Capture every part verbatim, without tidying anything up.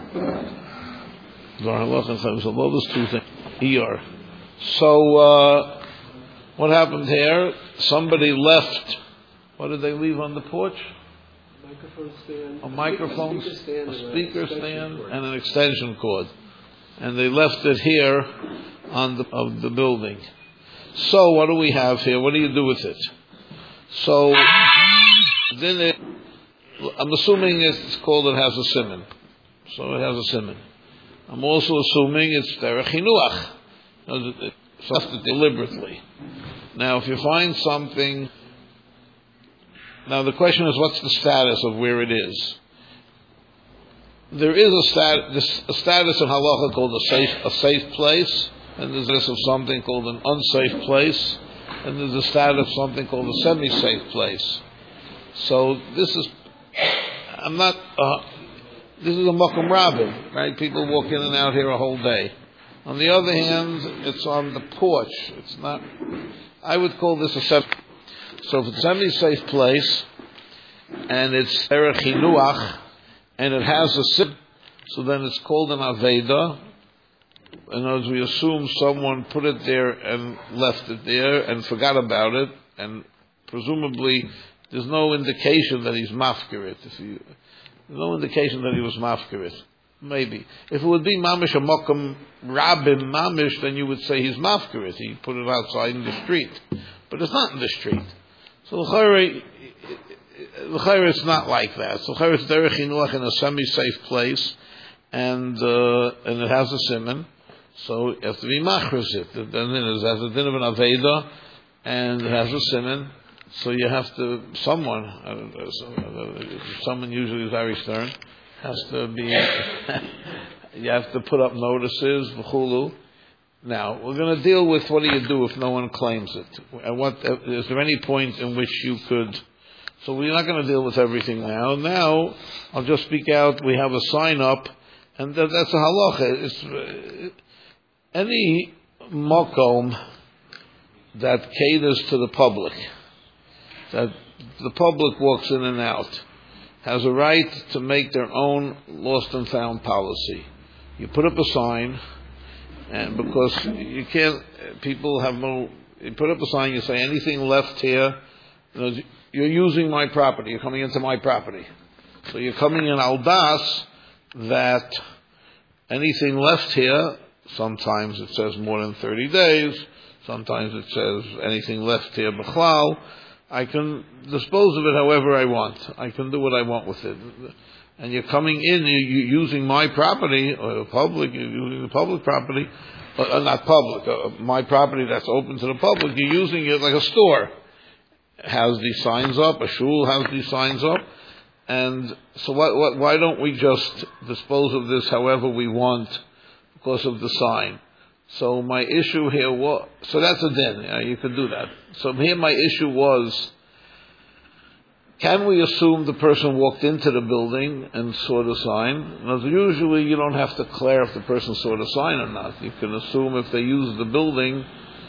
So those two things. Iyar. So uh, what happened here? Somebody left. What did they leave on the porch? Microphone stand. A microphone, a speaker stand, a speaker and, stand, and an extension cord, and they left it here on the of the building. So what do we have here? What do you do with it? So then it, I'm assuming it's called it has a siman. So it has a siman. I'm also assuming it's derech hinuach. So left it deliberately. Now, if you find something, now the question is, what's the status of where it is? There is a, stat, a status in halacha called a safe, a safe place, and there's this of something called an unsafe place, and there's a status of something called a semi-safe place. So this is, I'm not, uh, this is a makom rabim, right? People walk in and out here a whole day. On the other hand, it's on the porch. It's not, I would call this a semi. So if it's a semi-safe place, and it's derech hinuach, and it has a sip, so then it's called an aveda. And as we assume someone put it there and left it there and forgot about it, and presumably there's no indication that he's mafkirit. If you, there's no indication that he was mafkirit. Maybe. If it would be mamish a mokum rabim mamish, then you would say he's mafkirit. He put it outside in the street. But it's not in the street. So l'chayre, l'chayre it's not like that. So l'chayre it's derech hinuach in a semi-safe place, and uh, and it has a siman. So you have to be machris it. Then it has a din of an aveda, and it has a siman. So you have to, someone, I don't know, someone usually very stern, has to be, you have to put up notices, v'chulu. Now, we're going to deal with what do you do if no one claims it. And what, is there any point in which you could, so we're not going to deal with everything now. Now, I'll just speak out, we have a sign up, and that, that's a halacha. It's, uh, any makom that caters to the public, that the public walks in and out, has a right to make their own lost and found policy. You put up a sign, and because you can't, people have no, you put up a sign, you say anything left here, you know, you're using my property, you're coming into my property. So you're coming in aldas that anything left here, sometimes it says more than thirty days, sometimes it says anything left here b'chlal, I can dispose of it however I want. I can do what I want with it. And you're coming in, you're using my property, or public, you're using the public property, uh, not public, uh, my property that's open to the public, you're using it like a store. It has these signs up, a shul has these signs up, and so what, what, why don't we just dispose of this however we want because of the sign? So my issue here was, so that's a din, yeah, you could do that. So here my issue was, can we assume the person walked into the building and saw the sign? Now, usually you don't have to declare if the person saw the sign or not. You can assume if they used the building,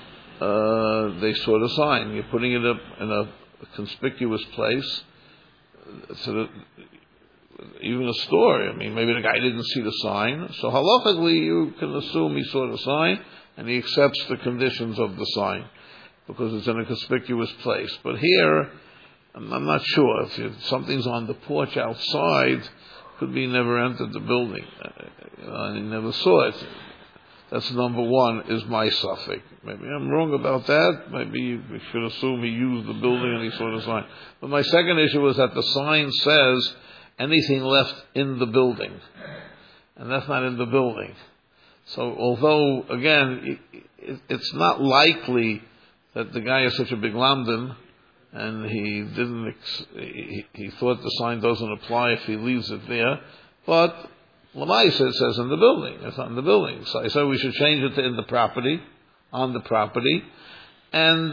uh, they saw the sign. You're putting it up in a conspicuous place, so that even a store, I mean, maybe the guy didn't see the sign. So halachically, you can assume he saw the sign, and he accepts the conditions of the sign, because it's in a conspicuous place. But here, I'm not sure. If you, something's on the porch outside, could be he never entered the building, uh, and he never saw it. That's number one, is my suffix. Maybe I'm wrong about that. Maybe we should assume he used the building and he saw the sign. But my second issue is that the sign says anything left in the building, and that's not in the building. So although, again, it, it's not likely that the guy is such a big lamdan, and he didn't, ex- he, he thought the sign doesn't apply if he leaves it there, but Lamaisa it says in the building, it's not in the building. So I said we should change it to in the property, on the property, and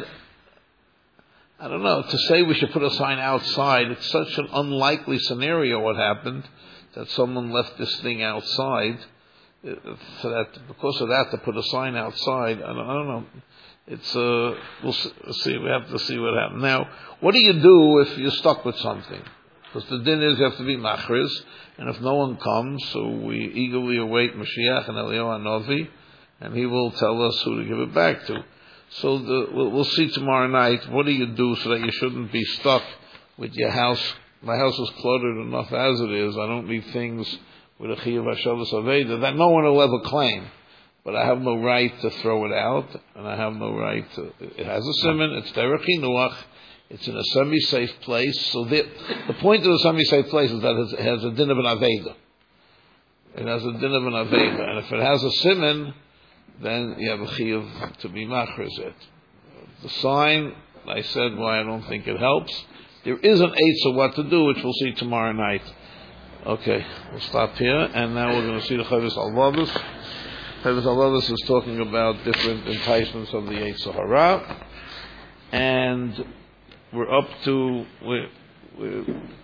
I don't know, to say we should put a sign outside, it's such an unlikely scenario what happened, that someone left this thing outside, so that, because of that, to put a sign outside, I don't, I don't know. It's, uh, we'll see, we have to see what happens. Now, what do you do if you're stuck with something? Because the din is you have to be machriz, and if no one comes, so we eagerly await Mashiach and Eliyahu Hanavi, and he will tell us who to give it back to. So the, we'll, we'll see tomorrow night. What do you do so that you shouldn't be stuck with your house? My house is cluttered enough as it is. I don't need things with a chiyuv hashavas aveda that no one will ever claim. But I have no right to throw it out, and I have no right to. It has a siman. It's derech chinuach. It's in a semi-safe place. So the, the point of the semi-safe place is that it has a din of an aveda. It has a din of an aveda, and if it has a siman, then you have a chiyuv to be machriz it. The sign, I said why I don't think it helps. There is an eitzah what to do, which we'll see tomorrow night. Okay, we'll stop here, and now we're going to see the Chavis Al-Vavus. Chavis Al-Vavus is talking about different enticements of the Yetzer Hara, and we're up to we're, we're,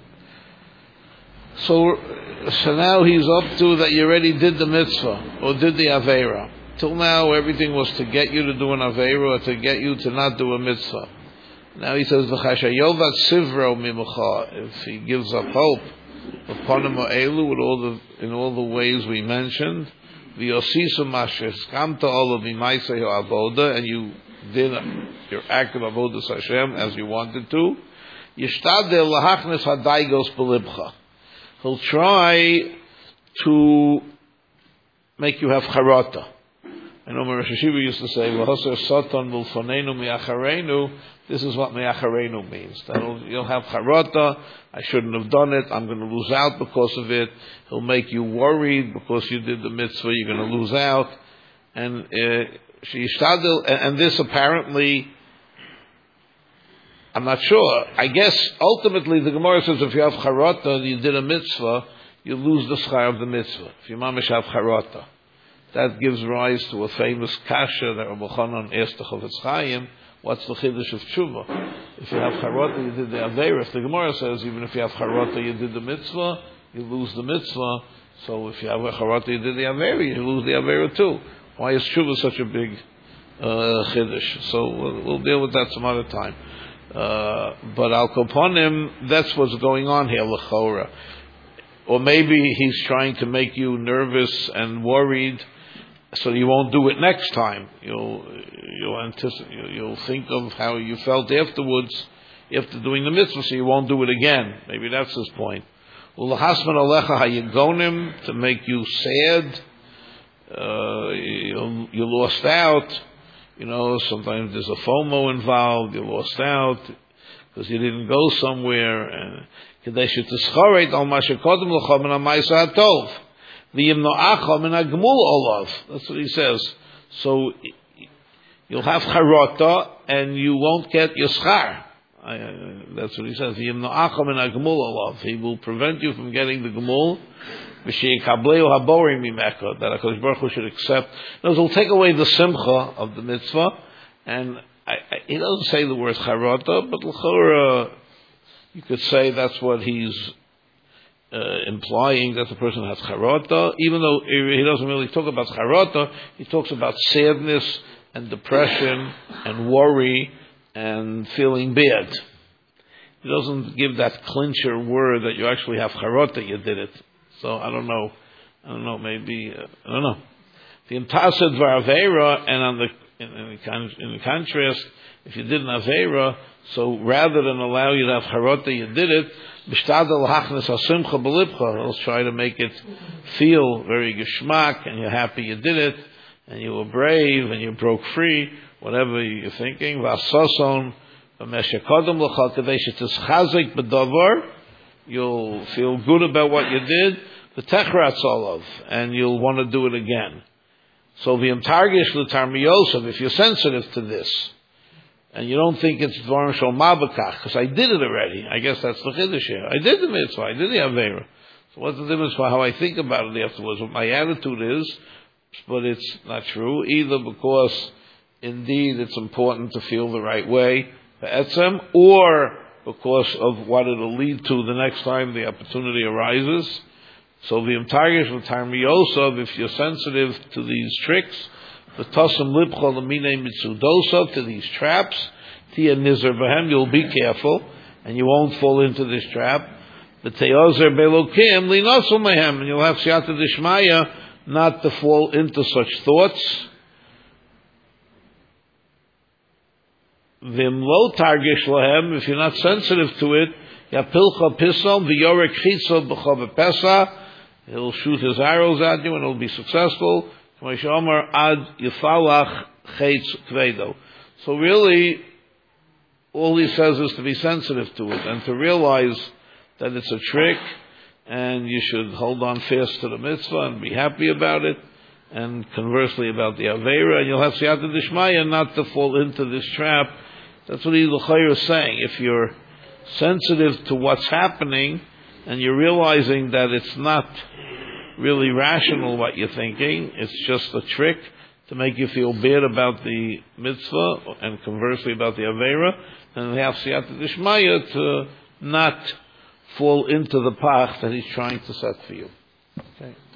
so so now he's up to that you already did the mitzvah or did the aveira. Till now everything was to get you to do an aveira or to get you to not do a mitzvah. Now he says v'chashayovat sivro mimucha, if he gives up hope upon him elu with all the in all the ways we mentioned, v'yosisu mashes kamta olav mimaisei avoda, and you did your act of avodas Hashem as you wanted to. Yishtadel lahachnes hadaigos belibcha. He'll try to make you have charata. I know Rosh Hashiva used to say, "V'hoser satan mulfanenu miacharenu." This is what miacharenu means. That you'll have charata. I shouldn't have done it. I'm going to lose out because of it. He'll make you worried because you did the mitzvah. You're going to lose out, and uh, and this apparently, I'm not sure. I guess ultimately the Gemara says if you have charata and you did a mitzvah, you lose the schar of the mitzvah. If you mamish have charata. That gives rise to a famous kasha that Rabbi Chanan asked the Chofetz Chaim, what's the chiddush of tshuva? If you have charata, you did the aveira. If the Gemara says even if you have charata, you did the mitzvah, you lose the mitzvah. So if you have a charata, you did the aveira, you lose the aveira too. Why is tshuva such a big uh, chiddush? So we'll, we'll deal with that some other time. Uh, but al koponim, that's what's going on here, l'chora. Or maybe he's trying to make you nervous and worried, so you won't do it next time. You'll you'll anticipate. You'll think of how you felt afterwards, after doing the mitzvah, so you won't do it again. Maybe that's his point. Ulahasman alecha hayegonim, to make you sad. Uh, you you lost out. You know, sometimes there's a FOMO involved. You lost out because you didn't go somewhere. And kadesh tischaret al mashakodem l'chom and amaisa hatov. That's what he says. So you'll have charata and you won't get your schar. That's what he says. He will prevent you from getting the gemul. That HaKadosh Baruch Hu should accept. No, he'll take away the simcha of the mitzvah. And I, I, he doesn't say the word charata, but l'chora, you could say that's what he's Uh, implying that the person has charata, even though he doesn't really talk about charata, he talks about sadness and depression and worry and feeling bad. He doesn't give that clincher word that you actually have charata, you did it. So I don't know, I don't know, maybe, uh, I don't know. The intasad var aveira, and on the, in, in, the, in the contrast, if you did an aveira, so rather than allow you to have charata, you did it, he'll try to make it feel very geschmack, and you're happy you did it, and you were brave, and you broke free, whatever you're thinking. You'll feel good about what you did, and you'll want to do it again. So if you're sensitive to this, and you don't think it's Dvarim Shal Mabakach, because I did it already. I guess that's the Chiddush here. I did the mitzvah, I did the Aveira. So what's the difference for how I think about it afterwards? What my attitude is, but it's not true, either because indeed it's important to feel the right way, Etzem, or because of what it'll lead to the next time the opportunity arises. So the Targish with Tarmiyosov, if you're sensitive to these tricks, the Tasam Libcha Lamine Mitsudosov, to these traps, Tia Nizar Bahem, you'll be careful, and you won't fall into this trap. B'teozer belokim linosu mehem, and you'll have siyata dishmaya not to fall into such thoughts. Vim lo targish lahem, if you're not sensitive to it, yapilcha pisom v'yorek chitzo b'chov pesa, he'll shoot his arrows at you and it'll be successful. Ad yifalach chetz kvedo. So really, all he says is to be sensitive to it and to realize that it's a trick, and you should hold on fast to the mitzvah and be happy about it, and conversely about the Aveira, and you'll have siyata dishmaya not to fall into this trap. That's what L'chayr is saying. If you're sensitive to what's happening, and you're realizing that it's not really rational what you're thinking, it's just a trick to make you feel bad about the mitzvah, and conversely about the Aveira, then you have siyata dishmaya to not fall into the path that he's trying to set for you. Okay.